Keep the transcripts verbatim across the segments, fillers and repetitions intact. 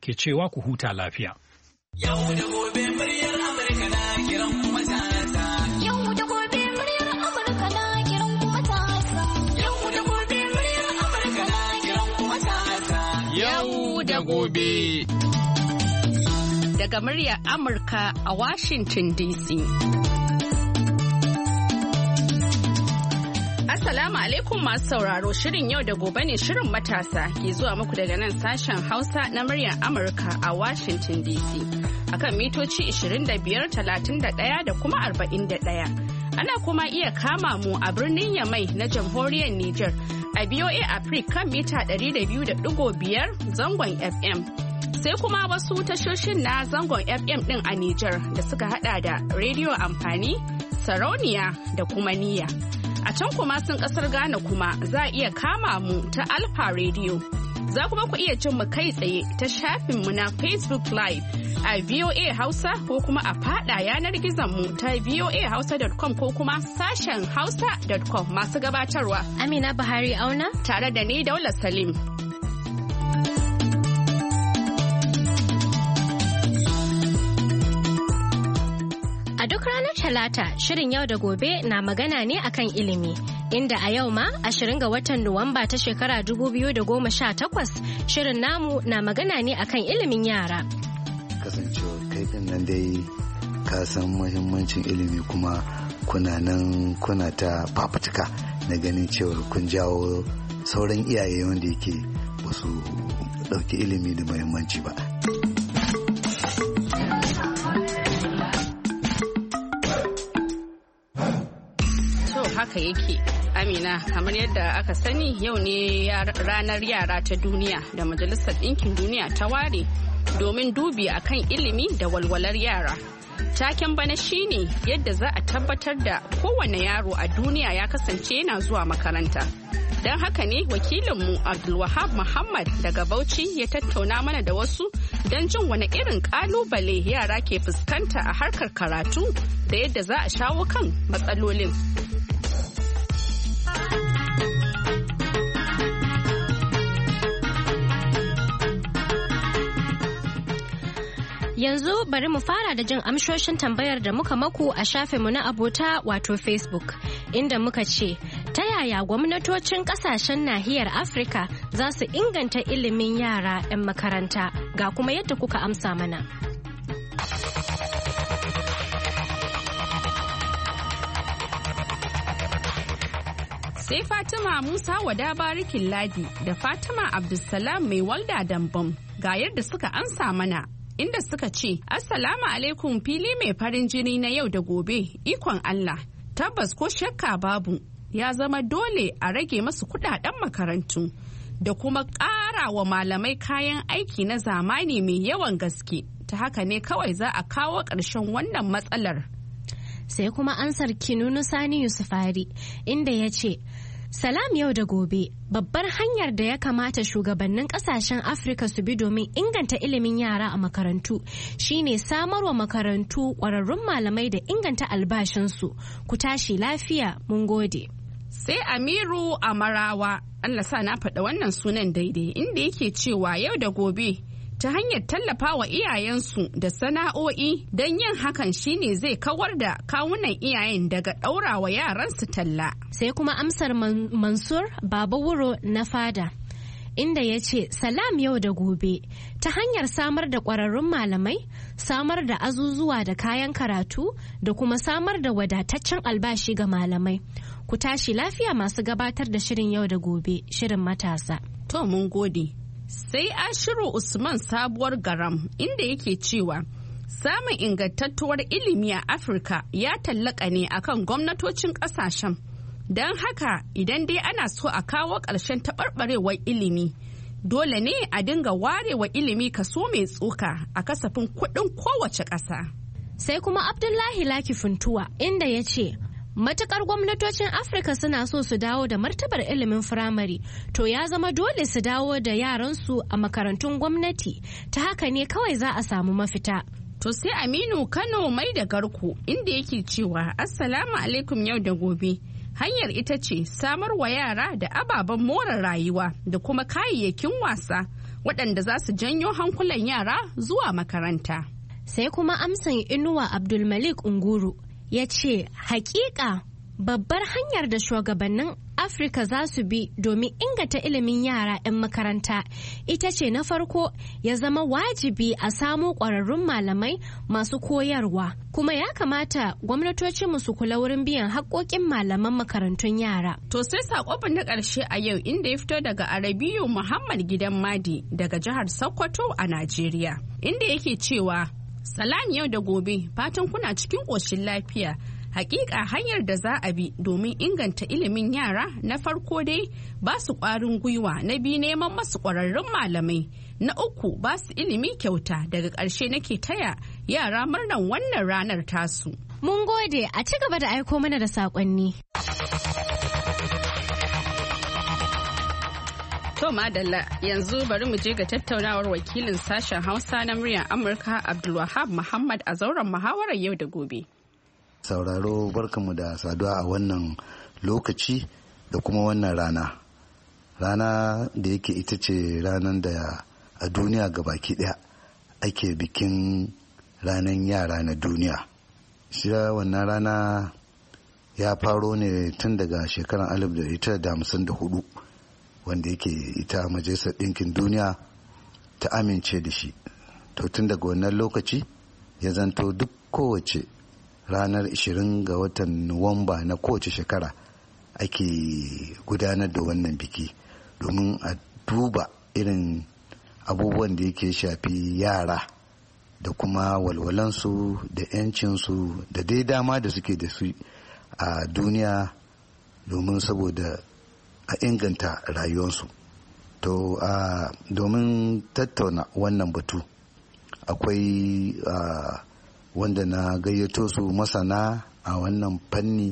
ke cewa ku huta lafiya. Yau da gobe muryar Amurka na kiran kuma matasa. Yau da gobe muryar Amurka na kiran kuma matasa. Yau da gobe muryar Amurka na kiran kuma matasa. Yau da gobe. Daga muryar Amurka a Washington D C. Assalamu alaikum masu sauraro, shirin yau da gobe ne shirin matasa ke zuwa muku daga nan sashen Hausa na muryar Amurka a Washington D C akan mitoci ishirin da biyar, talatin da ɗaya da kuma arba'in da ɗaya. Ana kuma iya kama mu a birnin Yamai na jamhuriyar Nijar a B O A Africa kan mita ɗari da biyu da ɗigo biyar zangon F M. Sai kuma wasu tashoshin na zangon F M ɗin a Nijar da suka hada da rediyo amfani, sarauniya da kuma niyya. A can kuma sun kasar Ghana kuma za a iya kama mu ta Alpha Radio. Za kuma ku iya jin mu kai tsaye ta shafin mu na Facebook Live a V O A Hausa ko kuma a fada yanar gizon mu ta voa hausa dot com ko kuma sashen hausa dot com. Masu gabatarwa Amina Buhari Auna tare da ni Daula Salim. Duk ranar Talata, shirin yau da gobe na magana ne akan ilimi, inda a yau ma ashirin ga watan Nuwamba ta shekara dubu biyu da goma sha takwas shirin namu na magana ne akan ilimin yara. Kasancewa kai din nan dai ka san muhimmancin ilimi kuma kuna nan kuna ta fafutuka na ganin cewar kun jawo sauran iyaye wanda yake ba su ɗauki ilimi da muhimmanci ba. Haka yake Amina, kamar yadda aka sani yau ne ranar yara ta duniya da Majalisar Ɗinkin Duniya ta ware domin dubi akan ilimi da walwalar yara. Taken bana shine yadda za a tabbatar da kowane yaro a duniya ya kasance yana zuwa makaranta. Don haka ne wakilinmu Abdulwahab Muhammad daga Bauchi ya tattauna mana da wasu don jin wani irin kalubale yara ke fuskanta a harkar karatu da yadda za a shawo kan matsalolin. Yanzu bari mu fara da jin amshoshin tambayar da muka maku a shafinmu na abota wato Facebook, inda muka ce, ta yaya gwamnatocin kasashen nahiyar Afirka za su inganta ilimin yara 'yan makaranta? Ga kuma yadda kuka amsa mana. Sai Fatima Musa Wada Barikin Ladi da Fatima Abdulsalam mai walda Dambam ga yadda suka amsa mana. Inda suka ce, Assalamu alaikum fili mai farin jini na yau da gobe, ikon Allah, tabbas ko shakka babu, ya zama dole a rage masu kudaden makarantu da kuma ƙara wa malamai kayan aiki na zamani mai yawan gaske, ta haka ne kawai za a kawo ƙarshen wannan matsalar. Sai kuma ansar Kinunu Sani Yusufari, inda ya ce, Salam yau da gobe, babbar hanyar da ya kamata shugabannin kasashen Afirka su bi domin inganta ilimin yara a makarantu shine samarwa makarantu ƙwararrun malamai da inganta albashinsu. Ku tashi lafiya, mun gode. Sai Amiru Amarawa, Allah sa na faɗa wannan sunan daidai, inda yake cewa yau da gobe ta hanyar tallafa wa iyayensu da sana'o'i don yin hakan shine zai kawar da kawunan iyayen daga ɗaurawa yaransu talla. Sai kuma amsar man, Mansur Baba Wuro na Fada, inda ya ce salam yau da gobe ta hanyar samar da ƙwararrun malamai, samar da azuzuwa da kayan karatu da kuma samar da wadataccen albashi ga malamai. Ku tashi lafiya masu gabatar da shirin yau da gobe, shirin matasa. To mun gode. Sai Ashiru Usman Sabuwar Garam, inda yake cewa samun ingantattuwar ilimi a Afirka ya tallaka ne akan gwamnatocin kasashen. Don haka idan dai ana so a kawo ƙarshen taɓarɓarewar ilimi, dole ne a dinga warewa ilimi kaso mai tsoka a kasafin kuɗin kowace ƙasa. Sai kuma Abdullahi Laki Funtuwa, inda ya ce, matukar gwamnatocin Afirka suna so su dawo da martabar ilimin firamare, to ya zama dole su dawo da yaransu a makarantun gwamnati, ta haka ne kawai za a samu mafita. To sai Aminu Kano Mai da Garko, inda yake cewa Assalamu alaikum yau da gobe. Hanyar ita ce samar wa yara da ababen more rayuwa da kuma kayayyakin wasa waɗanda za su janyo hankulan yara zuwa makaranta. Sai kuma amsan Inuwa Abdulmalik Unguru ya ce hakika babbar hanyar da shugabannin Afirka za su bi domin inganta ilimin yara 'yan makaranta ita ce na farko ya zama wajibi a samo ƙwararrun malamai masu koyarwa, kuma ya kamata gwamnatocinmu su kula wurin biyan haƙoƙin malaman makarantun yara. To sai saƙon na ƙarshe a yau inda ya fito daga Arabiyu Muhammad Gidan Madi daga jihar Sokoto a Najeriya, inda yake cewa salam yau da gobe, fatan kuna cikin ƙoshin lafiya. Hakika hanyar da za a bi domin inganta ilimin yara na farko dai ba su ƙwarin gwiwa, na biyu neman masu ƙwararrun malamai, na uku ba su ilimi kyauta, daga ƙarshe nake taya yara murnan wannan ranar tasu. Mun gode, a ci gaba da aiko mana da saƙonni. To madalla, yanzu bari mu je ga tattaunawar wakilin sashen Hausa na muryar Amurka Abdulwahab Muhammad a zauren muhawarar yau da gobe. Sauraro barkanmu da saduwa a wannan lokaci da kuma wannan rana. Rana da yake ita ce ranar da a duniya gabaki daya ake bikin ranar yara na duniya. Shi wannan rana ya faro ne tun daga shekarar alif da tara da hamsin da hudu, wanda yake ita majalisar ɗinkin duniya ta amince da shi. To tun daga wannan lokaci ya zanto duk kowace ranar ishirin ga watan Nuwamba na kowace shekara ake gudanar da wannan biki domin a duba irin abubuwan da yake shafi yara da kuma walwalansu da 'yancinsu da dai dama da suke da su a duniya domin saboda a inganta rayuwarsu. To a domin tattauna wannan batu akwai a wanda na gayyato su masana a wannan fanni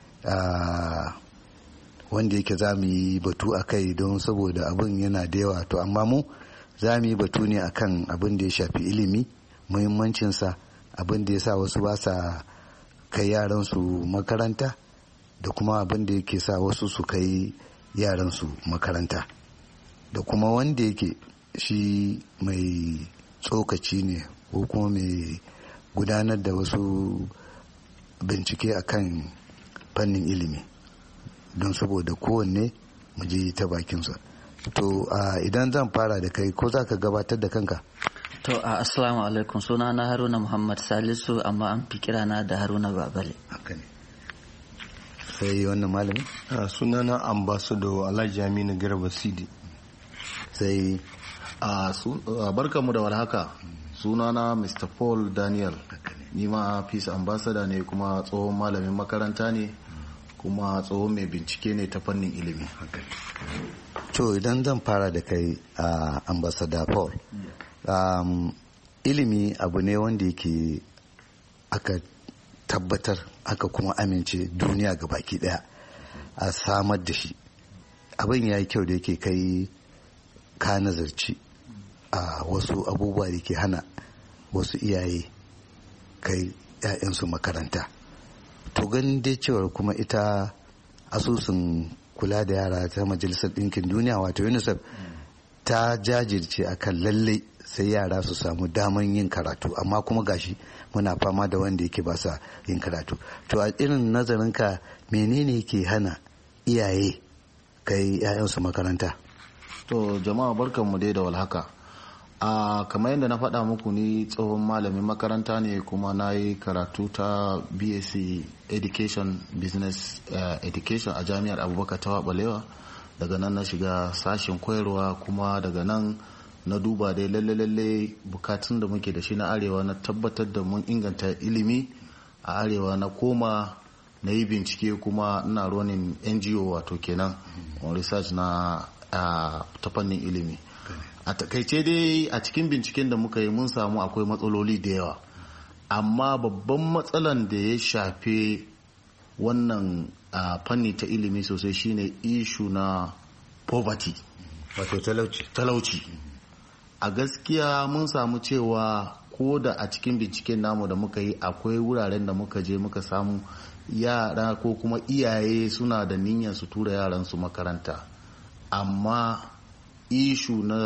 wanda yake za mu yi batu a kai don saboda abin yana da yawa. To amma mu za mu yi batu ne akan abin da ya shafi ilimi, muhimmancinsa, abin da ya sa wasu ba sa kai yaransu makaranta da kuma abin da yake sa wasu su kai yaransu makaranta, da kuma wanda yake shi mai tsokaci ne ko kuma mai gudanar da wasu bincike a kan fannin ilimi don saboda kowanne mu je ta bakinsa. To idan zan fara da kai, ko za ka gabatar da kanka? To a assalamu alaikum, suna na Haruna Muhammad Salisu, amma an fi kirana da Haruna Babale. Haka ne. Sai wannan malami? Suna na Ambassador Alhaji Aminu Garba Sidi. Sai barkanmu da warhaka. Sunana Mister Paul Daniel, ni ma Peace Ambassador ne, kuma tsohon malamin makaranta ne, kuma tsohon mai bincike ne ta fannin ilimi. To idan zan fara da kai a Ambassador Paul, um, ilimi abu ne wanda yake aka tabbatar aka kuma amince duniya ga baki daya a samar da shi. Abin ya yi kyau da yake kai ka nazarci a wasu abubuwa da ke hana wasu iyaye kai 'ya'yansu makaranta. To ganin dai cewar kuma ita asusun kula da yara ta majalisar ɗinkin duniya wato UNICEF ta jajirce akan lalle sai yara su samu daman yin karatu, amma kuma gashi muna fama da wanda yake ba sa yin karatu. To a irin nazarinka menene ke hana iyaye kai 'ya'yansu makaranta? To jama'a barkanmu dai da walhaka. a kamar yadda na faɗa muku, ni tsohon malamin makaranta ne, kuma na yi karatu ta B S c Education Business uh, Education a jami'ar Abubakar Tafawa Balewa. Daga nan na shiga sashen koyarwa, kuma daga nan na duba dai lalle lalle bukatun da muke da shi na arewa, na tabbatar da mun inganta ilimi a arewa. Na koma na yi bincike, kuma ina running N G O, wato kenan on research na uh, ta fannin ilimi. A takaice dai a cikin binciken da muka yi mun samu akwai matsaloli da yawa, amma babban matsalan da ya shafe wannan uh, fanni ta ilimi sosai shine ishu na poverty, wato talauci. talauci. A gaskiya mun samu cewa ko da a cikin binciken namu da muka yi akwai wuraren da muka je muka samu yara ko kuma iyaye suna da niyyar su tura yaran su makaranta, amma ishu na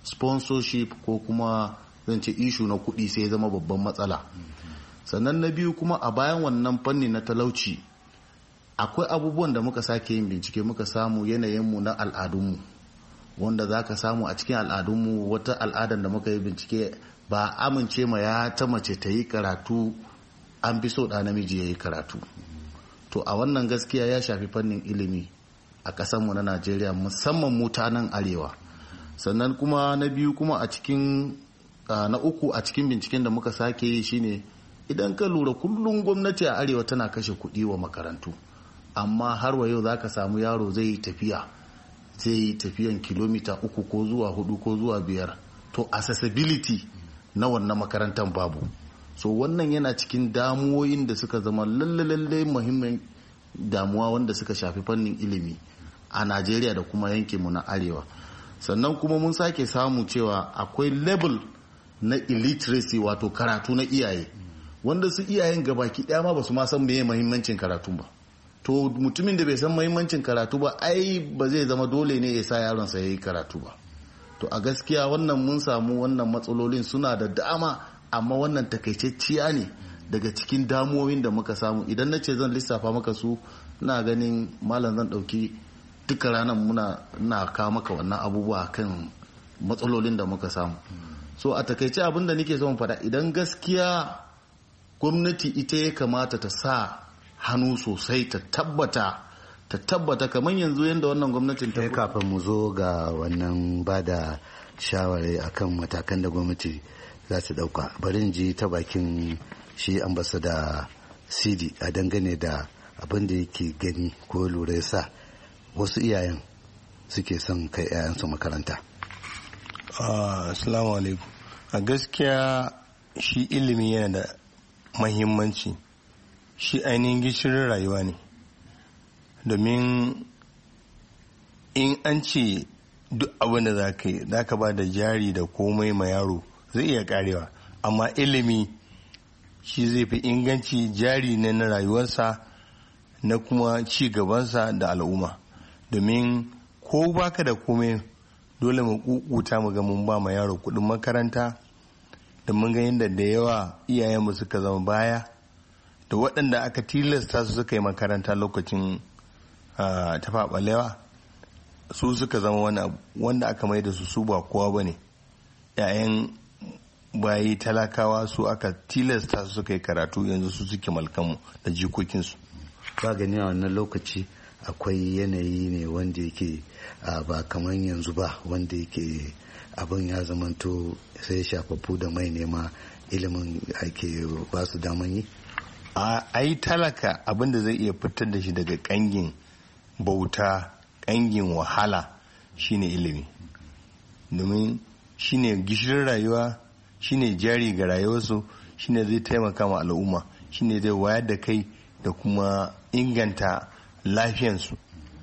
sponsorship ko kuma zan ce ishu na kuɗi sai zama babban matsala. Sannan na biyu kuma a bayan wannan fanni na talauci akwai abubuwan da muka sake yin bincike muka samu yanayinmu na al'adunmu, wanda za ka samu a cikin al'adunmu wata al'adar da muka yi bincike ba amince ma ya ta mace ta yi karatu, an fi so ɗa namiji ya yi karatu. To a wannan gaskiya ya shafi fannin ilimi a ƙasarmu na Najeriya, musamman mutanen arewa. Sannan kuma na biyu kuma a cikin na uku a cikin binciken da muka sake yi shine idan ka lura kullum gwamnati a arewa tana kashe kuɗi wa makarantu, amma har wa yau za ka samu yaro zai yi tafiya zai yi tafiyan kilomita uku ko zuwa hudu ko zuwa biyar, to accessibility na wannan makarantar babu. So wannan yana cikin damuwoyin da suka zama lalle muhimmin damuwa wanda suka shafi fannin ilimi a Najeriya da kuma yankinmu na arewa. Sannan kuma mun sake samu cewa akwai level na illiteracy, wato karatu na iyaye, wanda su iyayen gabaki daya ma ba su ma san meye muhimmancin karatu ba. To mutumin da bai san muhimmancin karatu ba ai ba zai zama dole ne ya sa yaronsa ya yi karatu ba. To a gaskiya wannan mun samu wannan matsalolin suna da dama, amma wannan takaitacciya ne daga cikin damuwoyin da muka samu. Idan na ce zan lissafa maka su, na ganin malam zan ɗauki duka ranar muna na kawo maka wannan abubuwa kan matsalolin da muka samu. So a takaice abin da nake son faɗa, idan gaskiya gwamnati ita ya kamata ta sa hannu sosai ta tabbata ta tabbata kamar yanzu yadda wannan gwamnatin ta kafin mu zo ga wannan ba da shawarai akan matakan da gwamnati za su dauka, bari ji ta bakin shi ambassador Sidi a dangane da abin da yake gani ko lura sa wasu iyayen suke son kai 'ya'yansu makaranta. Assalamu alaikum. A gaskiya shi ilimi yana da mahimmanci, shi ainihin gishirin rayuwa ne, domin in an ce duk abin da za ka yi za ka ba da jari da komai ma yaro zai iya karewa, amma ilimi shi zai fi inganci, jari ne na rayuwarsa na kuma ci gabansa da al'umma. Domin ko baka da komai dole mu kukuta mu ga mun ba ma yaro kudin makaranta, da mun ga yadda da yawa iyayenmu suka zama baya, da waɗanda aka tilasta su suka yi makaranta lokacin tafaɓalewa su suka zama wani abu wanda aka mai da su su ba kowa ba ne. 'Ya'yan bayi talakawa su aka tilasta su suka yi karatu, yanzu su suke malkanmu da jikokinsu. Ba gani a wannan lokaci akwai yanayi ne wanda yake ba kamar yanzu ba, wanda yake abin ya zamanto sai shafaffu da mai nema ilimin ake ba su daman yi. A yi talaka abin da zai iya fitar da shi daga kangin bauta, kangin wahala shine ilimi, domin shine gishirin rayuwa, shine jari ga rayuwarsu, shine zai taimaka ma al'umma, shine zai wayar da kai da kuma inganta lafiyansu.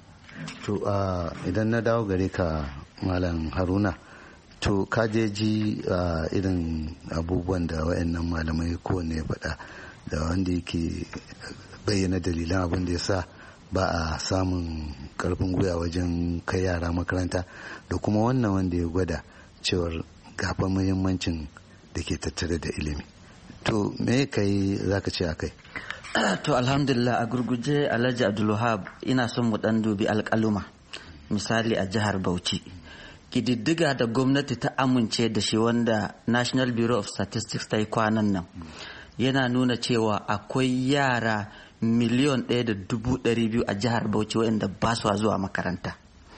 To idan na dawo gare ka Malam Haruna, to ka je ji irin abubuwan da wayannan malamai kowanne ya faɗa, da wanda yake bayyana dalilan abin da ya sa ba a samun karfin gwiwa wajen kai yara makaranta, da kuma wannan wanda ya gwada cewar gafa muhimmancin da ke tattare da ilimi. To me kai za ka ce a kai? To alhamdulillah, a gurguje Alhaji Abdulwahab, ina son mu dan dubi alƙaluma. Misali a jihar Bauchi, kididdiga da gwamnati ta amince da shi wanda National Bureau of Statistics ta yi kwanan nan, yana nuna cewa akwai yara miliyon ɗaya da dubu ɗari biyu a jihar Bauchi waɗanda ba su zuwa makaranta.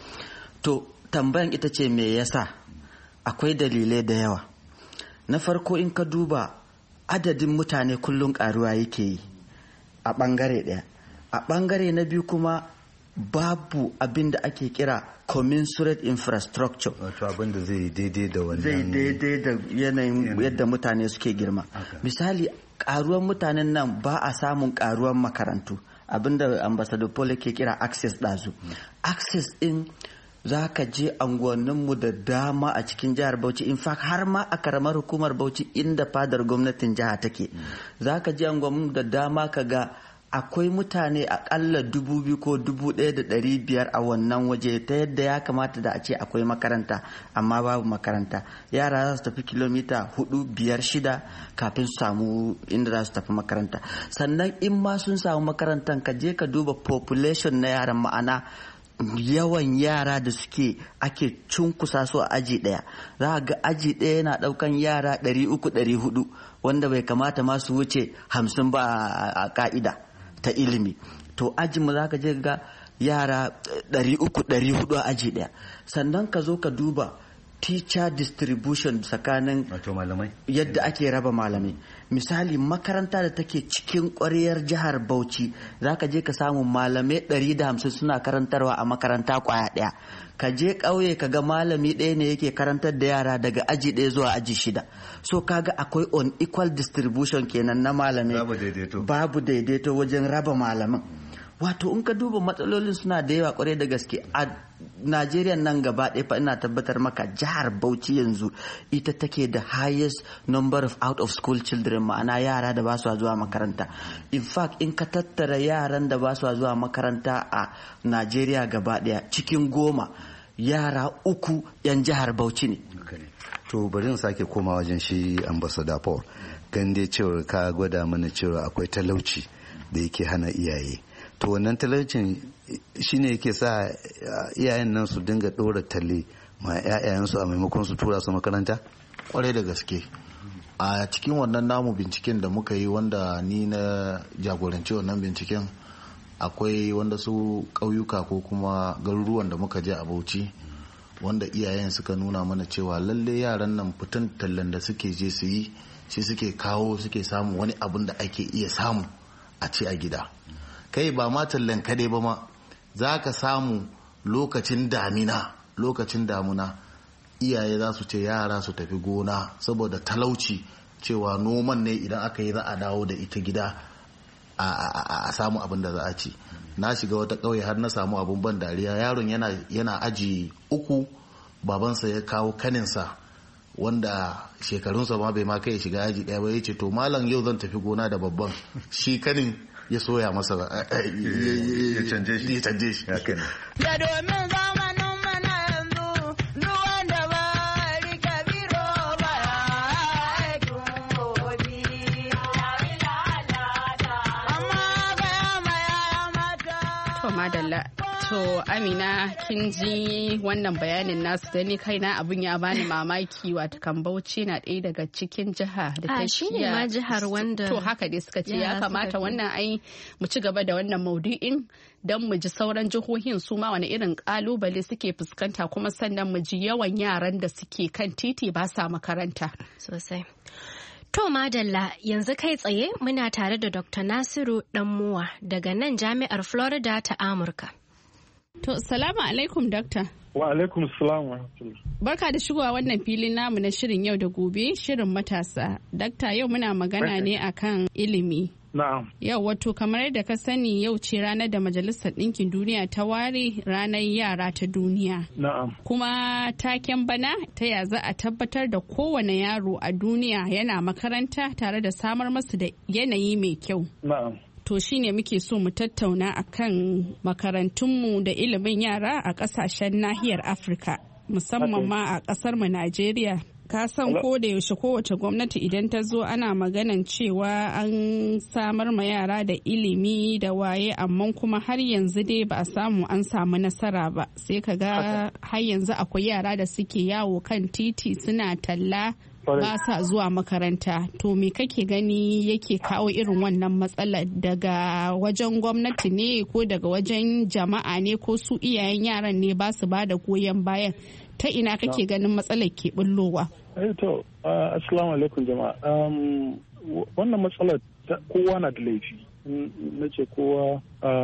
To tambayan ita ce me yasa? Akwai dalilai da yawa. Na farko, in ka duba adadin mutane kullum ƙaruwa yake yi a ɓangare ɗaya. A ɓangare na biyu kuma babu abin da ake kira commensurate infrastructure, wato abin da zai daidai da wannan zai daidai da yanayin yadda mutane suke girma. Misali, karuwan mutanen nan ba a samun karuwan makarantu, abinda ambassador Paul ke kira access ɗazu. Access ɗin za ka je anguwanninmu da dama a cikin jihar Bauchi, in fact har ma a karamar hukumar Bauchi inda fadar gwamnatin jiha take, za ka je anguwanninmu da dama ka ga akwai mutane akalla dubu biyu ko dubu ɗaya da ɗari biyar a wannan waje, ta yadda ya kamata da a ce akwai makaranta amma babu makaranta. Yara za su tafi kilomita hudu biyar shida kafin su samu inda za su tafi makaranta. Sannan in ma sun samu makarantar, ka je ka duba population na yaran, ma'ana yawan yara da suke ake cunkusa su a aji ɗaya. Za ga aji ɗaya yana ɗaukan yara ɗari uku ɗari hudu, wanda bai kamata ma su wuce hamsin ba a ka'ida ta ilimi. To ajinmu za ka je ga yara ɗari uku ɗari hudu a aji ɗaya. Sannan ka zo ka duba teacher distribution tsakanin yadda ake raba malamai. Misali, makaranta da take cikin ƙwariyar jihar Bauchi, za ka je ka samu malamai ɗari da hamsin suna karantarwa a makaranta ƙwaya ɗaya. Ka je ƙauye ka ga malami ɗaya ne yake karantar da yara daga aji ɗaya zuwa aji shida. So kaga akwai unequal distribution kenan na malamai, babu daidaito, babu daidaito wajen raba malaman. Wato in ka duba matsalolin suna da yawa kwarai da gaske a Najeriya nan gaba ɗaya. Fa ina tabbatar maka jihar Bauchi yanzu ita take da highest number of out of school children, ma'ana yara da ba su zuwa makaranta. In fact, in ka tattara yaran da ba su zuwa makaranta a Najeriya gaba ɗaya, cikin goma yara uku yan jihar Bauchi ne. To bari in sake koma wajen shi ambassador Paul, gan dai cewa ka gwada mana cewa akwai talauci da yake hana iyaye. To wannan talaucin shine yake sa iyayen nan su dinga ɗora talle ma 'ya'yayensu a maimakon su tura su makaranta? Kwarai da gaske. A cikin wannan namu binciken da muka yi, wanda ni na jagoranci wannan binciken, akwai wanda su ƙauyuka ko kuma garuruwan da muka je a Bauchi, wanda iyayen suka nuna mana cewa lalle yaran nan fitan tallan da suke je su yi shi suke kawo suke samu wani abin da ake iya samu a ce a gida. Kai ba ma tallan kadai ba ma, za ka samu lokacin damina lokacin damuna iyaye za su ce yara su tafi gona saboda talauci, cewa noman ne idan aka yi za a dawo da ita gida a samu abin da za a ci. Na shiga wata ƙauye har na samu abin ban dariya. Yaron yana, yana aji uku, babansa ya kawo kaninsa wanda shekarunsa ma bai ma kai shiga aji ɗaya ba, ya ce to malam yau zan tafi gona da babban. Shi kanin ya soya masa ya canje shi. Da domin zamanin mana yanzu ruwan da ba rike biro ba aikin gobe. Amma ga maya mata. To madalla. To Amina, kin ji wannan bayanin nasu, da ni kaina abin ya bani mamaki. Wata kan Bauchi na ɗaya daga cikin jiha da ta shi ne ma jihar wanda to haka dai suka ce ya kamata wannan ai mu ci gaba da wannan maudu'in don mu ji sauran jihohin su ma wani irin kalubale suke fuskanta, kuma sannan mu ji yawan yaran da suke kan titi ba sa makaranta sosai. To madalla, yanzu kai tsaye muna tare da Doctor Nasiru Danmuwa daga nan Jami'ar Florida ta Amurka. To, salamu alaikum, Dokta. Wa alaikum salam wa rahmatullah. Barka da shigowa wannan filin namu na shirin yau da gobe, shirin matasa. Dokta, yau muna magana ne akan ilimi. Na'am. Yau wato kamar yadda ka sani, yau ce ranar da Majalisar Ɗinkin Duniya ta ware ranar yara ta duniya. Na'am. Kuma taken bana ta ya za a tabbatar da kowane yaro a duniya yana makaranta tare da samar masu da yanayi mai kyau. Na'am. To shi ne muke so mu tattauna a kan makarantunmu da ilimin yara a ƙasashen nahiyar Afirka, musamman ma a ƙasarmu Najeriya. Ka san ko da yaushe kowace gwamnati idan ta zo ana maganan cewa an samar ma yara da ilimi da waye, amma kuma har yanzu dai ba a samu an samu nasara ba. Sai ka ga har yanzu akwai yara da suke yawo kan titi suna talla ba sa zuwa makaranta. To me kake gani yake kawo irin wannan matsalar, daga wajen gwamnati ne ko daga wajen jama'a ne ko su iyayen yaran ne ba su ba da goyon bayan? Ta ina kake ganin matsalar ke bullowa? Eh to, assalamu alaikum jama'a. Wannan matsalar kowa na da laifi. Na ce kowa,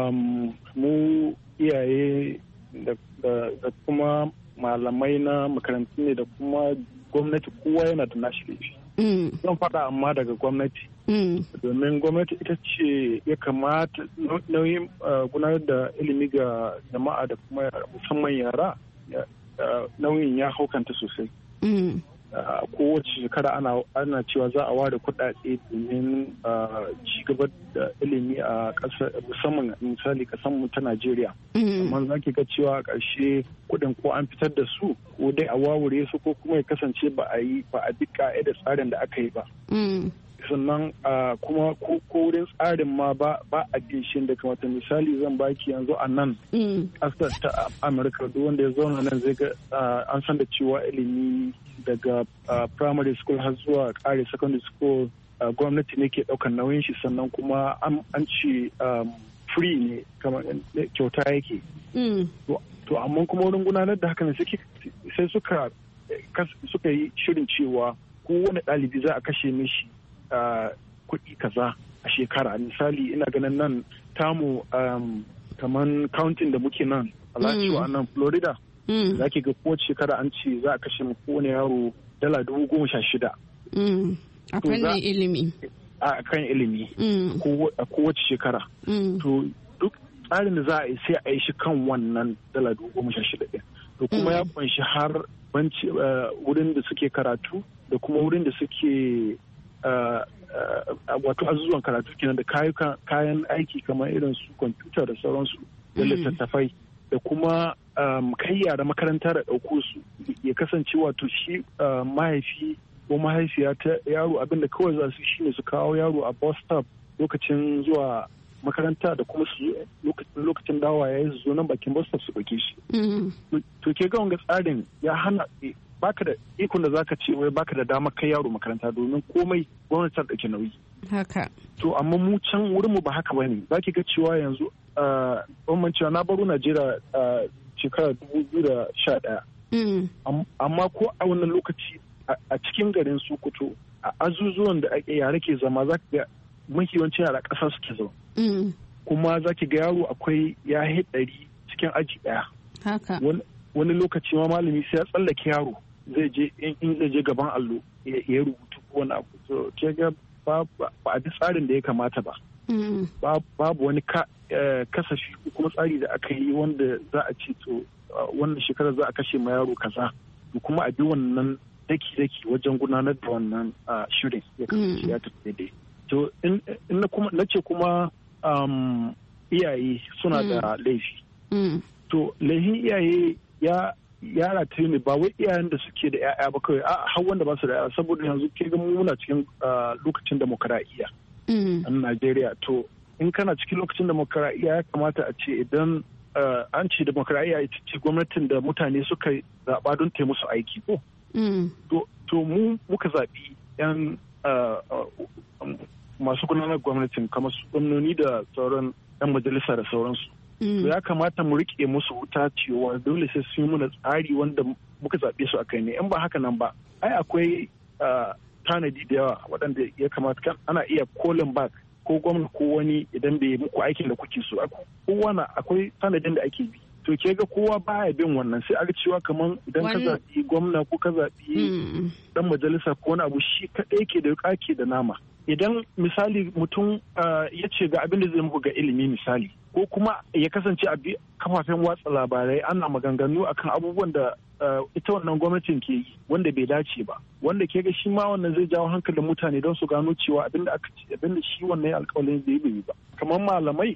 mu iyaye da kuma malamai na makarantu ne da kuma gwamnati, kowa yana da nashi laifi. Zan faɗa amma daga gwamnati. Domin gwamnati ita ce ya kamata nauyin gudanar da ilimi ga jama'a da kuma musamman yara, nauyin ya haukanta sosai. kowace shekara ana ana cewa za a ware kuɗaɗe domin ci gaba da ilimi a ƙasar musamman misali ƙasar mu ta Najeriya. Amma za ki ga cewa a ƙarshe kuɗin ko an fitar da su ko dai a wawure su ko kuma ya kasance ba a yi ba a bi ka'idar tsarin da aka yi ba. Sannan kuma ko wurin tsarin ma ba a ginshin da kamata misali zan baki yanzu a nan ƙasar ta Amurka duk wanda ya zauna nan zai ga an san da cewa ilimi daga primary school har zuwa ƙare secondary school gwamnati ne ke ɗaukar nauyin shi sannan kuma an ce free ne kamar kyauta yake. To amma kuma wurin gudanar da haka ne sai suka suka yi shirin cewa kowane ɗalibi za a kashe mishi kuɗi kaza a shekara. Misali ina ganin nan tamu kamar counting da muke nan Alajuwa a nan Florida. Za ki ga kowace shekara an ce za a kashe kowane yaro dala dubu goma sha shida. A fannin ilimi. A kan ilimi. A kowace shekara. To duk tsarin da za a yi sai a yi shi kan wannan dala dubu goma sha shida ɗin. To kuma ya kunshi har banci wurin da suke karatu da kuma wurin da suke wato azuzuwan karatu kenan da kayan aiki kamar irin su kwamfuta da sauransu da littattafai da kuma kai yara makaranta da ɗauko su ya kasance wato shi mahaifi ko mahaifiya ta yaro abinda kawai za su shine su kawo yaro a bus stop lokacin zuwa makaranta da kuma su lokacin dawa ya yi zo nan bakin bus stop su ɗauke shi. To ke ga wanga tsarin ya hana baka da ikon da zaka ce wai baka da damar kai yaro makaranta domin komai gwamnati ta ɗauki nauyi. Haka. To amma mu can wurin mu ba haka bane. Zaki ga cewa yanzu ban cewa na baro Najeriya shekara dubu biyu da sha ɗaya. Amma ko a wannan lokaci a cikin garin Sokoto a azuzuwan da ake yare ke zama za ga mahiyawancin yara ƙasa suke zama. Kuma za ki ga yaro akwai ya ɗari cikin aji ɗaya. Haka. Wani lokaci ma malami sai ya tsallake yaro zai je in zai je gaban allo ya rubutu ko wani abu. So ke ga ba a bi tsarin da ya kamata ba. Babu wani kasafi ko kuma tsari da aka yi wanda za a ce to wannan shekarar za a kashe ma yaro kaza da kuma a bi wannan daki-daki wajen gudanar da wannan shirin ya kasance ya tafi daidai. To in na ce kuma iyaye suna da laifi. To laifin iyaye ya yara ta ne ba wai iyayen da suke da 'ya'ya ba kawai a har wanda ba su da 'ya'ya saboda yanzu ke ga muna cikin lokacin demokaradiyya a Najeriya. To in kana cikin lokacin demokaradiyya ya kamata a ce idan an ce demokaradiyya ita ce gwamnatin da mutane suka zaɓa don ta musu aiki ko. To mu muka zaɓi 'yan masu gudanar gwamnatin kamar su gwamnoni da sauran 'yan majalisa da sauransu. Ya kamata mu rike musu wuta cewa dole sai sun yi muna tsari wanda muka zaɓe su a kai ne. In ba haka nan ba, ai akwai tanadi da yawa waɗanda ya kamata ana iya calling back ko gwamna ko wani idan bai muku aikin da kuke so. Kowa na akwai tanadin da ake bi. To ke ga kowa baya bin wannan sai aga cewa kamar idan ka zaɓi gwamna ko ka zaɓi dan majalisa ko wani abu shi kaɗai ke da wuƙa ke da nama. Idan misali mutum ya ce ga abin da zai muku ga ilimi misali ko kuma ya kasance a kafafen watsa labarai ana maganganu akan abubuwan da ita wannan gwamnatin ke yi wanda bai dace ba wanda ke ga shi ma wannan zai jawo hankalin mutane don su gano cewa abin da aka ce abin da shi wannan alƙawarin zai yi ba kamar malamai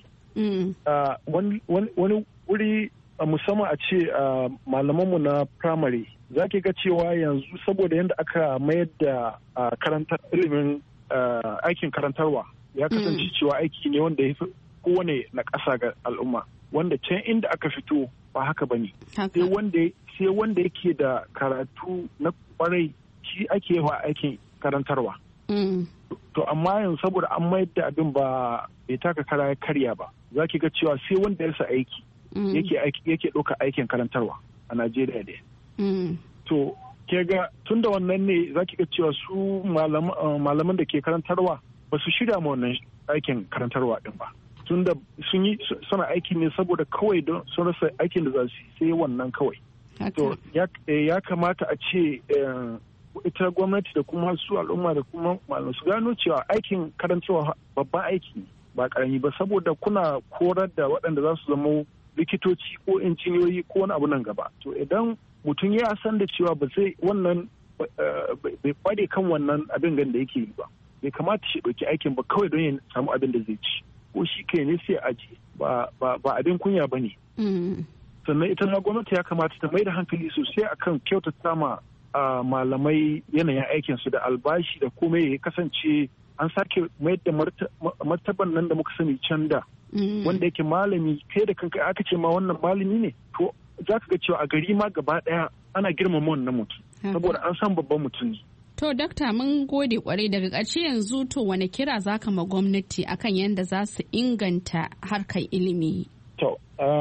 wani wuri musamman a ce malamanmu na primary za ki ga cewa yanzu saboda yadda aka mayar da karantar ilimin aikin karantarwa ya kasance cewa aiki ne wanda ya fi kowane na ƙasa ga al'umma wanda can inda aka fito ba haka ba ne sai wanda yake da karatu na kwarai shi ake wa aikin karantarwa to amma yanzu saboda an mayar da abin ba bai taka kara ya karya ba za ki ga cewa sai wanda ya sa aiki yake ɗauka aikin karantarwa a Najeriya ne. To, ke ga tun da wannan ne za ki ga cewa su malaman da ke karantarwa ba su shirya ma wannan aikin karantarwa ɗin ba. Tun da sun yi suna aiki ne saboda kawai don sun rasa aikin da za su sai wannan kawai. To, ya kamata a ce ita gwamnati da kuma su al'umma da kuma malamai su gano cewa aikin karantarwa babban aiki ne ba karami ba saboda kuna korar da waɗanda za su zama likitoci ko injiniyoyi ko wani abu nan gaba to idan mutum ya san da cewa ba zai wannan bai kware kan wannan abin gan da yake yi ba, bai kamata shi ɗauki aikin ba kawai don ya samu abin da zai ci, ko shi kai ne sai aji ba abin kunya ba ne. Sannan ita na gwamnati ya kamata ta mai da hankali sosai akan kyautata ma malamai yanayin aikinsu da albashi da komai ya kasance an sake mayar da martaban nan da muka sani can da. Wanda yake malami kai da kanka aka ce ma wannan malami ne, to za ka ga cewa a gari ma gaba daya ana girmama wannan mutum saboda an san babban mutum ne. To dakta mun gode kwarai, daga ƙarshe yanzu to wane kira za ka ma gwamnati akan yadda za su inganta harkar ilimi? To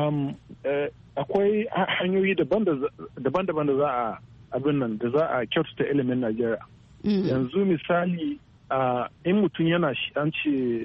akwai hanyoyi daban-daban da za a abin nan da za a kyautata ilimin Najeriya. Yanzu misali in mutum yana shi an ce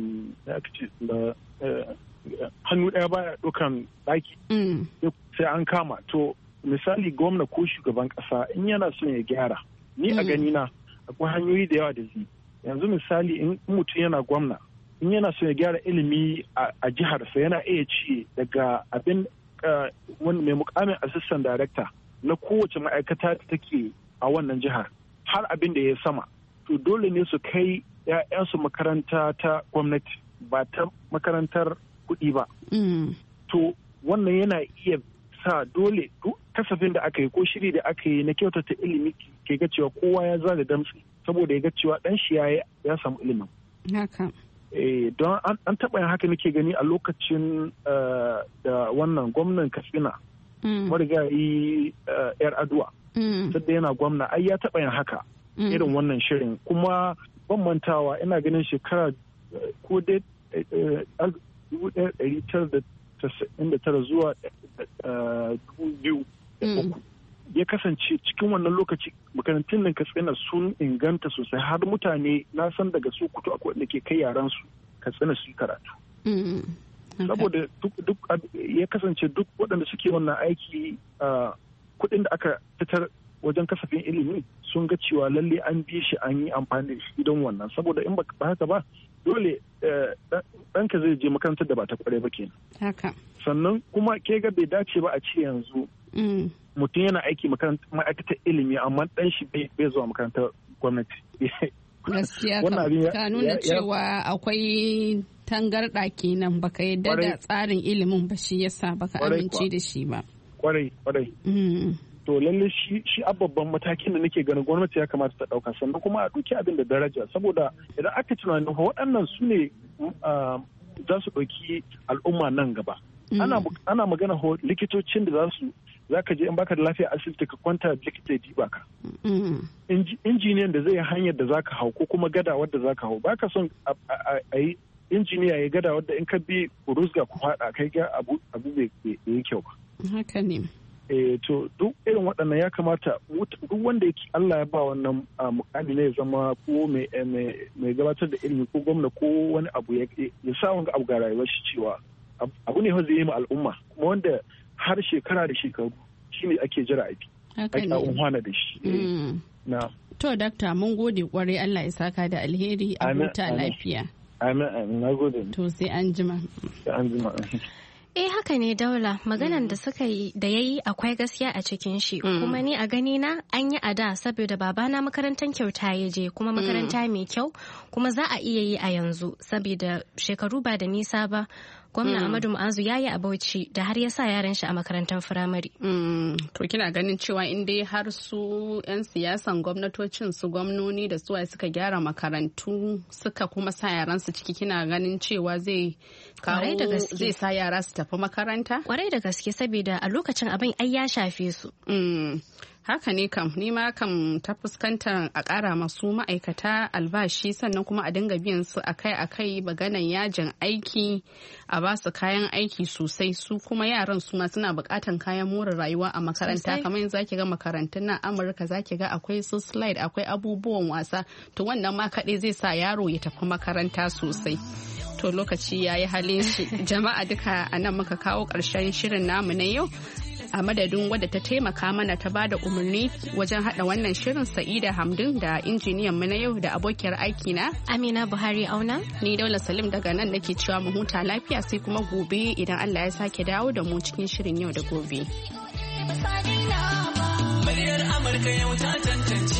hannu ɗaya baya ɗaukan ɗaki sai an kama. To misali gwamna ko shugaban ƙasa in yana son ya gyara, ni a gani na akwai hanyoyi da yawa da zai. Yanzu misali in mutum yana gwamna, in yana son ya gyara ilimi a jiharsa yana iya ci daga abin wani mai mukamin assistant director na kowace ma'aikata da take a wannan jihar har abin da ya sama. To dole ne su kai 'ya'yansu makaranta ta gwamnati ba ta makarantar kuɗi ba. To wannan yana iya sa dole kasafin da aka yi ko shiri da aka yi na kyautata ilimi ke ga cewa kowa ya zaga damtsi saboda ya ga cewa ɗan shi ya samu ilimin. Haka. Eh, don an taɓa yin haka nake gani a lokacin da wannan gwamnan Katsina. Marigayi yar Aduwa. Sadda yana gwamna ai ya taɓa yin haka. Irin wannan shirin kuma ban mantawa ina ganin shekara ko dai dubu ɗaya ɗari tara da tasa'in da tara zuwa dubu biyu da uku ya kasance cikin wannan lokaci makarantun nan Katsina sun inganta sosai har mutane na san daga su kutu akwai wanda ke kai yaran su Katsina su yi karatu. Saboda duk ya kasance duk waɗanda suke wannan aiki kuɗin da aka fitar wajen kasafin ilimi sun ga cewa lalle an bi shi an yi amfani da shi don wannan, saboda in ba haka ba dole ɗanka zai je makarantar da ba ta kware ba kenan. Haka. Sannan kuma ke ga bai dace ba a ce yanzu mutum yana aiki ma'aikatar ilimi amma ɗan shi bai zuwa makarantar gwamnati. Gaskiya ka nuna cewa akwai tangarɗa kenan baka yadda da tsarin ilimin ba, shi yasa baka amince da shi ba. Kwarai kwarai. To lalle shi shi babban matakin da nake ganin gwamnati ya kamata ta dauka, sannan kuma a duki abin da daraja, saboda idan aka tunanin waɗannan su ne za su ɗauki al'umma nan gaba. Ana magana likitocin da za su za ka je in baka da lafiya asibiti ka kwanta likita ya diba ka. Injiniyan da zai yi hanyar da za ka hau ko kuma gada wadda za ka hau, baka son a yi injiniya ya gada wadda in ka bi rusga ku faɗa kai ga abu bai yi kyau ba. Haka ne. To duk irin waɗannan ya kamata duk wanda yake Allah ya ba wannan mukami ne ya zama ko mai gabatar da ilimi ko gwamna ko wani abu ya sa wanga abu ga rayuwar shi cewa abu ne zai yi ma al'umma kuma wanda har shekara da shekaru shine ake jira a bi ake unhwana da shi. Na. To dakta mun gode kwarai, Allah ya saka da alheri, a huta lafiya. Amin amin, na gode. To sai an jima. Sai an jima. Eh haka ne Daula, maganan da suka yi da yayi akwai gaskiya a cikin shi, kuma ni a gani na an yi a da saboda babana makarantar kyauta ya je kuma makaranta mai kyau, kuma za a iya yi a yanzu saboda shekaru ba da nisa ba. Gwamna Ahmadu Mu'azu ya yi a Bauchi da har ya sa yaran shi a makarantar firamare. To kina ganin cewa in dai har su 'yan siyasan gwamnatocin su gwamnoni da suwa suka gyara makarantu suka kuma sa yaran su ciki, kina ganin cewa zai kawo zai sa yara su tafi makaranta? Kwarai da gaske, saboda a lokacin abin ai ya shafe su. Haka ne kam, ni ma kam ta fuskantar a ƙara masu ma'aikata albashi, sannan kuma a dinga biyan su akai-akai, maganan yajin aiki, a ba su kayan aiki sosai, su kuma yaran su ma suna buƙatan kayan more rayuwa a makaranta, kamar yanzu zaki ga makarantun na Amurka zaki ga akwai su slide, akwai abubuwan wasa, to wannan ma kaɗai zai sa yaro ya tafi makaranta sosai. To lokaci ya yi halin shi. Jama'a duka a nan muka kawo ƙarshen shirin namu na yau. A madadin wadda ta taimaka mana ta bada umarni wajen hada wannan shirin, Sa'ida Hamdun, da injiniyan mu na yau da abokiyar aiki na Amina Buhari Auna. Ni Daula Salim daga nan nake cewa mu huta lafiya, sai kuma gobe idan Allah ya sake dawo da mu cikin shirin yau da gobe. Muryar Amurka Amurka yau ta tantance.